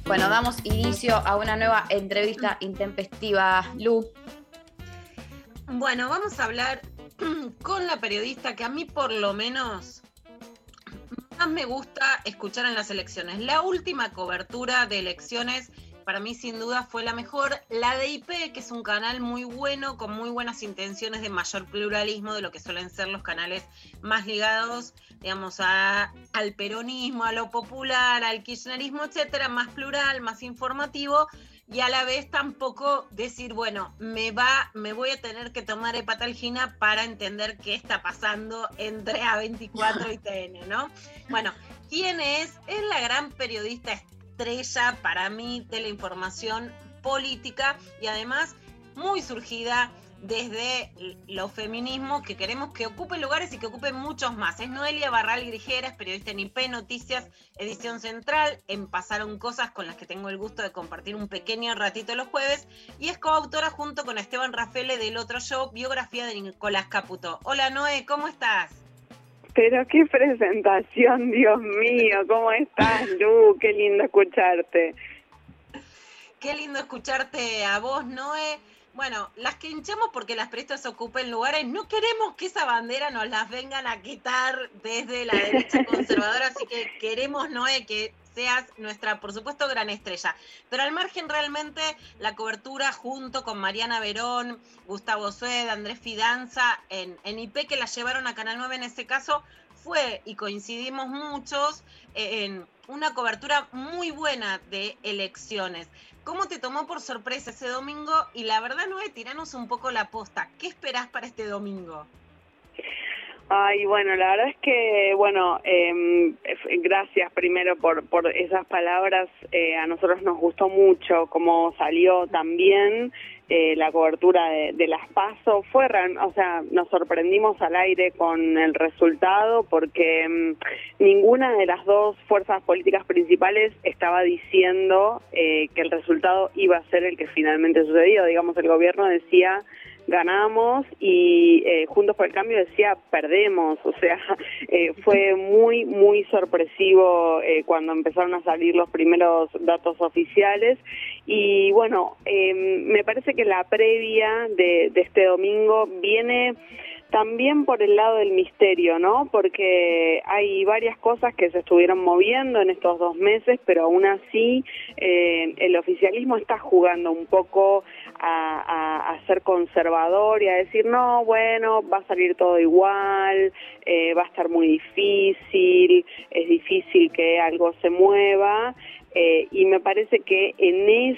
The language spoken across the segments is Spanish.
Bueno, damos inicio a una nueva entrevista intempestiva. Lu. Bueno, vamos a hablar con la periodista que a mí por lo menos más me gusta escuchar en las elecciones. La última cobertura de elecciones para mí sin duda fue la mejor, la de IP, que es un canal muy bueno, con muy buenas intenciones de mayor pluralismo de lo que suelen ser los canales más ligados, digamos, al peronismo, a lo popular, al kirchnerismo, etcétera, más plural, más informativo, y a la vez tampoco decir, bueno, me voy a tener que tomar hepatalgina para entender qué está pasando entre A24 y TN, ¿no? Bueno, ¿quién es? Es la gran periodista estrella para mí de la información política y además muy surgida desde los feminismos que queremos que ocupen lugares y que ocupen muchos más. Es Noelia Barral Grijera, es periodista en IP Noticias, edición central, en Pasaron Cosas, con las que tengo el gusto de compartir un pequeño ratito los jueves, y es coautora junto con Esteban Rafele del Otro Show, biografía de Nicolás Caputo. Hola Noé, ¿cómo estás? Pero qué presentación, Dios mío, ¿cómo estás, Lu? Qué lindo escucharte. Qué lindo escucharte a vos, Noé. Bueno, las que hinchamos porque las periodistas ocupen lugares, no queremos que esa bandera nos las vengan a quitar desde la derecha conservadora, así que queremos, Noé, que seas nuestra, por supuesto, gran estrella. Pero al margen realmente la cobertura junto con Mariana Verón, Gustavo Sued, Andrés Fidanza, en IP, que la llevaron a Canal 9 en ese caso, fue, y coincidimos muchos, en una cobertura muy buena de elecciones. ¿Cómo te tomó por sorpresa ese domingo? Y la verdad, Noé, tiranos un poco la posta. ¿Qué esperás para este domingo? Ay, bueno, la verdad es que, bueno, gracias primero por esas palabras. A nosotros nos gustó mucho cómo salió también la cobertura de las PASO. O sea, nos sorprendimos al aire con el resultado porque ninguna de las dos fuerzas políticas principales estaba diciendo que el resultado iba a ser el que finalmente sucedió. Digamos, el gobierno decía ganamos y Juntos por el Cambio decía perdemos, o sea, fue muy, muy sorpresivo cuando empezaron a salir los primeros datos oficiales y bueno, me parece que la previa de este domingo viene también por el lado del misterio, ¿no? Porque hay varias cosas que se estuvieron moviendo en estos 2 meses, pero aún así el oficialismo está jugando un poco a ser conservador y a decir, no, bueno, va a salir todo igual, va a estar muy difícil, es difícil que algo se mueva. Y me parece que en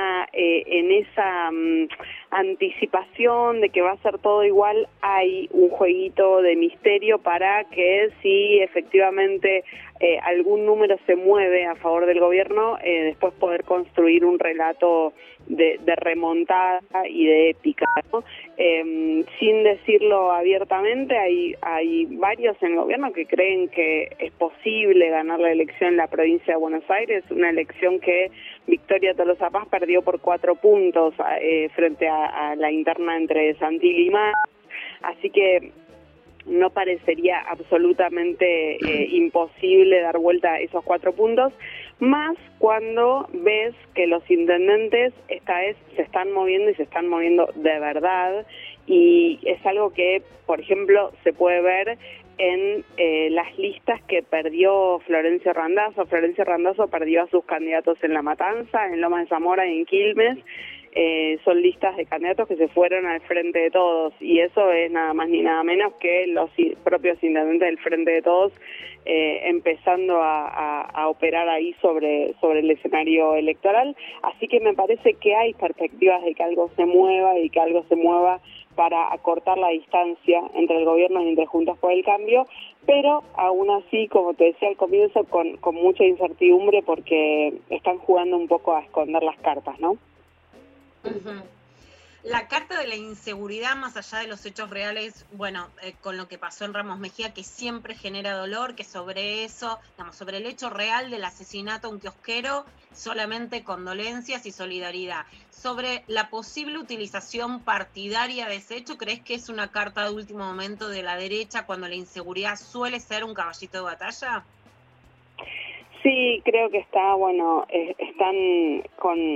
esa anticipación de que va a ser todo igual hay un jueguito de misterio para que si efectivamente algún número se mueve a favor del gobierno, después poder construir un relato de remontada y de épica, ¿no? Sin decirlo abiertamente, hay varios en el gobierno que creen que es posible ganar la elección en la provincia de Buenos Aires, una elección que Victoria Tolosa Paz perdió por 4 puntos frente a la interna entre Santilli y Mas, así que no parecería absolutamente imposible dar vuelta a esos 4 puntos, más cuando ves que los intendentes esta vez se están moviendo y se están moviendo de verdad, y es algo que, por ejemplo, se puede ver en las listas que perdió Florencio Randazzo. Florencio Randazzo perdió a sus candidatos en La Matanza, en Lomas de Zamora y en Quilmes. Son listas de candidatos que se fueron al Frente de Todos, y eso es nada más ni nada menos que los propios intendentes del Frente de Todos empezando a operar ahí sobre el escenario electoral. Así que me parece que hay perspectivas de que algo se mueva y que algo se mueva para acortar la distancia entre el gobierno y entre Juntos por el Cambio, pero aún así, como te decía al comienzo, con mucha incertidumbre porque están jugando un poco a esconder las cartas, ¿no? Uh-huh. La carta de la inseguridad, más allá de los hechos reales, bueno, con lo que pasó en Ramos Mejía, que siempre genera dolor, que sobre eso, digamos, sobre el hecho real del asesinato a un kiosquero, solamente condolencias y solidaridad. Sobre la posible utilización partidaria de ese hecho, ¿crees que es una carta de último momento de la derecha cuando la inseguridad suele ser un caballito de batalla? Sí, creo que está, bueno, están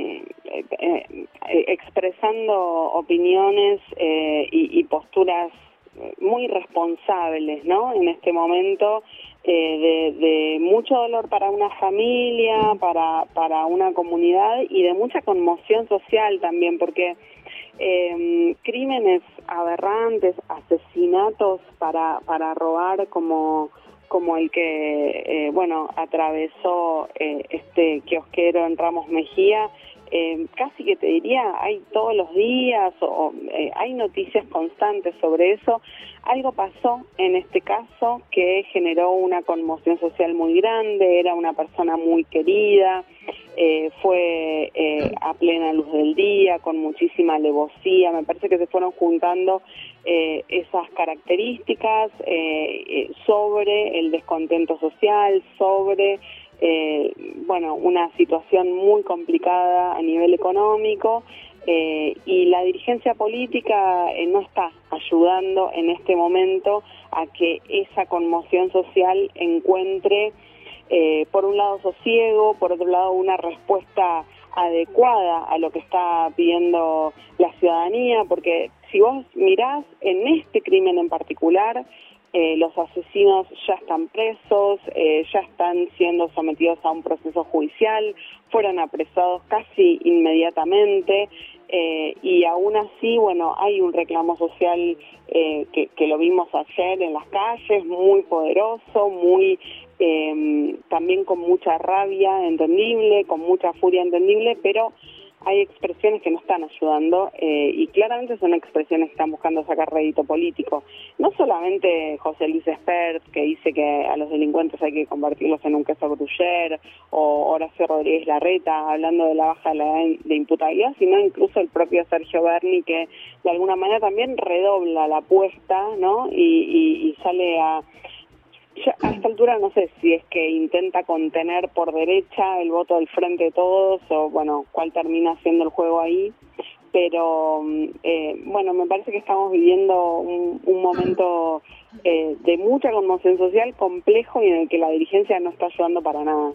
expresando opiniones y posturas muy responsables, ¿no? En este momento de mucho dolor para una familia, para una comunidad y de mucha conmoción social también, porque crímenes aberrantes, asesinatos para robar como el que, atravesó este kiosquero en Ramos Mejía, casi que te diría, hay todos los días, hay noticias constantes sobre eso. Algo pasó en este caso que generó una conmoción social muy grande, era una persona muy querida, fue a plena luz del día, con muchísima alevosía. Me parece que se fueron juntando esas características sobre el descontento social, sobre una situación muy complicada a nivel económico, y la dirigencia política no está ayudando en este momento a que esa conmoción social encuentre, por un lado, sosiego, por otro lado, una respuesta adecuada a lo que está pidiendo la ciudadanía, porque si vos mirás en este crimen en particular, los asesinos ya están presos, ya están siendo sometidos a un proceso judicial, fueron apresados casi inmediatamente, y aún así, hay un reclamo social que lo vimos ayer en las calles, muy poderoso, muy también con mucha rabia entendible, con mucha furia entendible, pero hay expresiones que no están ayudando, y claramente son expresiones que están buscando sacar rédito político. No solamente José Luis Espert, que dice que a los delincuentes hay que convertirlos en un queso gruyère, o Horacio Rodríguez Larreta hablando de la baja de la edad de imputabilidad, sino incluso el propio Sergio Berni, que de alguna manera también redobla la apuesta, ¿no? Y sale a... Ya a esta altura no sé si es que intenta contener por derecha el voto del Frente de Todos o, cuál termina siendo el juego ahí, pero, me parece que estamos viviendo un momento de mucha conmoción social complejo y en el que la dirigencia no está ayudando para nada.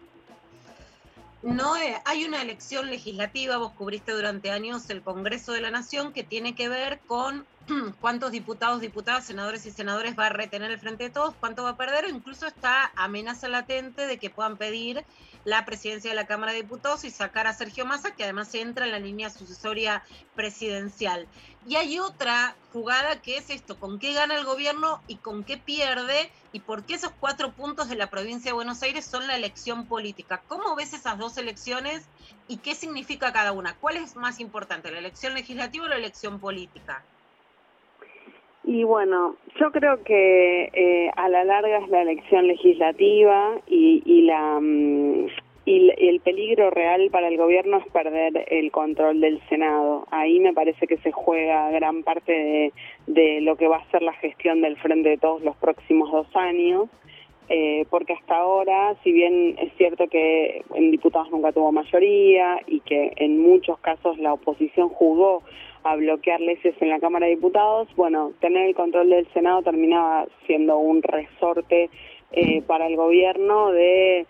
No, hay una elección legislativa, vos cubriste durante años el Congreso de la Nación, que tiene que ver con cuántos diputados, diputadas, senadores y senadores va a retener el Frente de Todos, cuánto va a perder, o incluso está amenaza latente de que puedan pedir la presidencia de la Cámara de Diputados y sacar a Sergio Massa, que además entra en la línea sucesoria presidencial. Y hay otra jugada que es esto, con qué gana el gobierno y con qué pierde, y por qué esos 4 puntos de la provincia de Buenos Aires son la elección política. ¿Cómo ves esas dos elecciones y qué significa cada una? ¿Cuál es más importante, la elección legislativa o la elección política? Y yo creo que a la larga es la elección legislativa y el peligro real para el gobierno es perder el control del Senado. Ahí me parece que se juega gran parte de lo que va a ser la gestión del Frente de Todos los próximos 2 años, porque hasta ahora, si bien es cierto que en diputados nunca tuvo mayoría y que en muchos casos la oposición jugó a bloquear leyes en la Cámara de Diputados, tener el control del Senado terminaba siendo un resorte para el gobierno de,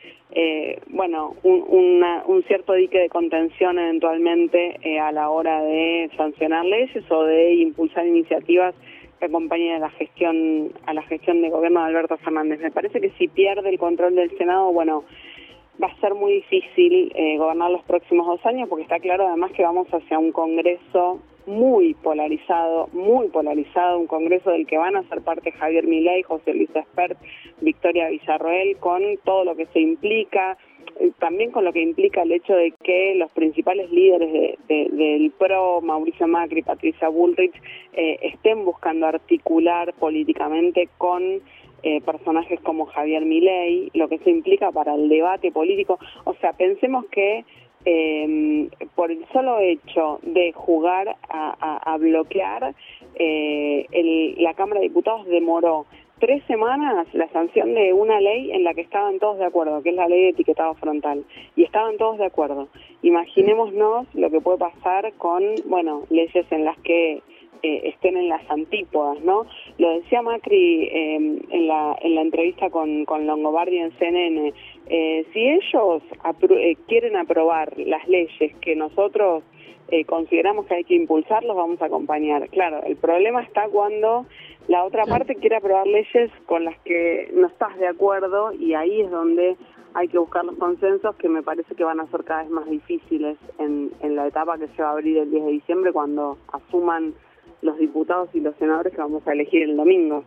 un cierto dique de contención eventualmente a la hora de sancionar leyes o de impulsar iniciativas que acompañen a la gestión de gobierno de Alberto Fernández. Me parece que si pierde el control del Senado, va a ser muy difícil gobernar los próximos 2 años, porque está claro además que vamos hacia un Congreso muy polarizado, un Congreso del que van a ser parte Javier Milei, José Luis Espert, Victoria Villarroel, con todo lo que se implica, también con lo que implica el hecho de que los principales líderes del PRO, Mauricio Macri, Patricia Bullrich, estén buscando articular políticamente con personajes como Javier Milei, lo que eso implica para el debate político. O sea, pensemos que por el solo hecho de jugar a bloquear, la Cámara de Diputados demoró 3 semanas la sanción de una ley en la que estaban todos de acuerdo, que es la ley de etiquetado frontal, y estaban todos de acuerdo. Imaginémonos lo que puede pasar con, leyes en las que estén en las antípodas, ¿no? Lo decía Macri en la entrevista con Longobardi en CNN. Si ellos quieren aprobar las leyes que nosotros consideramos que hay que impulsar, los vamos a acompañar. Claro, el problema está cuando la otra parte quiere aprobar leyes con las que no estás de acuerdo, y ahí es donde hay que buscar los consensos, que me parece que van a ser cada vez más difíciles en la etapa que se va a abrir el 10 de diciembre, cuando asuman los diputados y los senadores que vamos a elegir el domingo.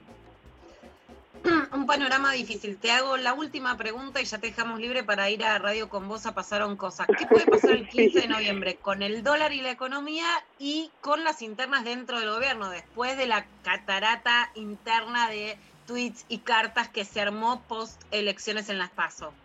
Un panorama difícil. Te hago la última pregunta y ya te dejamos libre para ir a Radio con Vos a Pasaron Cosas. ¿Qué puede pasar el 15 de noviembre con el dólar y la economía y con las internas dentro del gobierno, después de la catarata interna de tweets y cartas que se armó post elecciones en las PASO?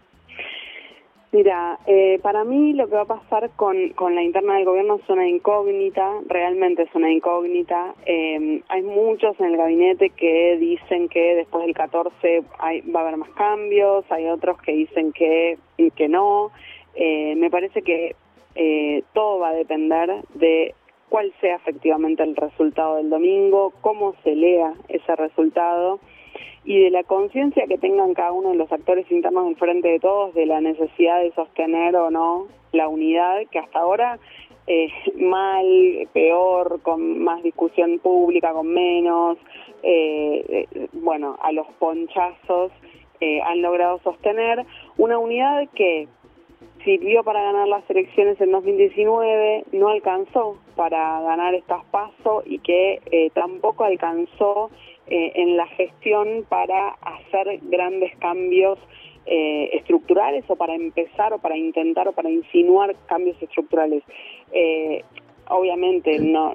Mira, para mí lo que va a pasar con la interna del gobierno es una incógnita, realmente es una incógnita. Hay muchos en el gabinete que dicen que después del 14 va a haber más cambios, hay otros que dicen que no. Me parece que todo va a depender de cuál sea efectivamente el resultado del domingo, cómo se lea ese resultado, y de la conciencia que tengan cada uno de los actores internos del Frente de Todos de la necesidad de sostener o no la unidad, que hasta ahora mal, peor, con más discusión pública, con menos, bueno, a los ponchazos han logrado sostener una unidad que sirvió para ganar las elecciones en 2019, no alcanzó para ganar estas PASO, y que tampoco alcanzó en la gestión para hacer grandes cambios estructurales, o para empezar, o para intentar, o para insinuar cambios estructurales. Obviamente no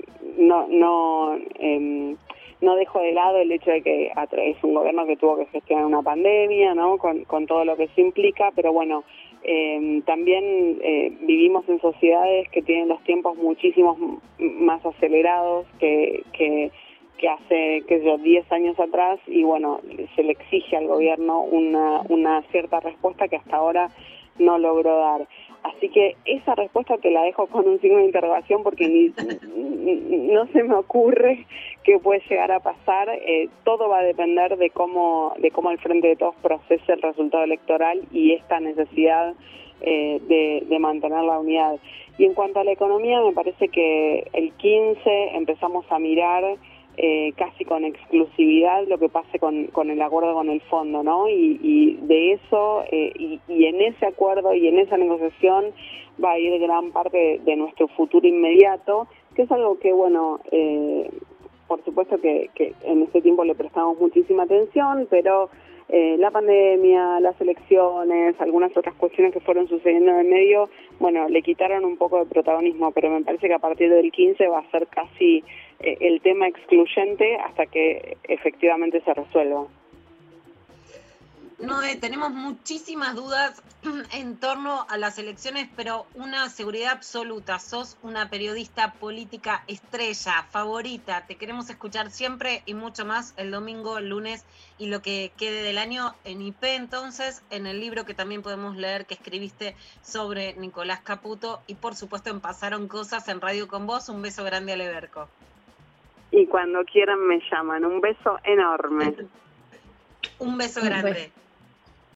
dejo de lado el hecho de que es un gobierno que tuvo que gestionar una pandemia, ¿no? Con todo lo que eso implica, pero bueno, también vivimos en sociedades que tienen los tiempos muchísimos más acelerados que hace, 10 años atrás, y bueno, se le exige al gobierno una cierta respuesta que hasta ahora no logró dar. Así que esa respuesta te la dejo con un signo de interrogación, porque no se me ocurre qué puede llegar a pasar. Todo va a depender de cómo el Frente de Todos procese el resultado electoral y esta necesidad de mantener la unidad. Y en cuanto a la economía, me parece que el 15 empezamos a mirar casi con exclusividad lo que pase con el acuerdo con el fondo, ¿no? Y de eso, y en ese acuerdo y en esa negociación va a ir gran parte de nuestro futuro inmediato, que es algo que, bueno, por supuesto que en este tiempo le prestamos muchísima atención, pero la pandemia, las elecciones, algunas otras cuestiones que fueron sucediendo en el medio, bueno, le quitaron un poco de protagonismo, pero me parece que a partir del 15 va a ser casi el tema excluyente hasta que efectivamente se resuelva. Noé, tenemos muchísimas dudas en torno a las elecciones, pero una seguridad absoluta. Sos una periodista política estrella, favorita. Te queremos escuchar siempre y mucho más el domingo, el lunes y lo que quede del año en IP. Entonces, en el libro que también podemos leer que escribiste sobre Nicolás Caputo, y por supuesto en Pasaron Cosas en Radio con Vos. Un beso grande a Leberco. Y cuando quieran me llaman. Un beso enorme. Un beso grande.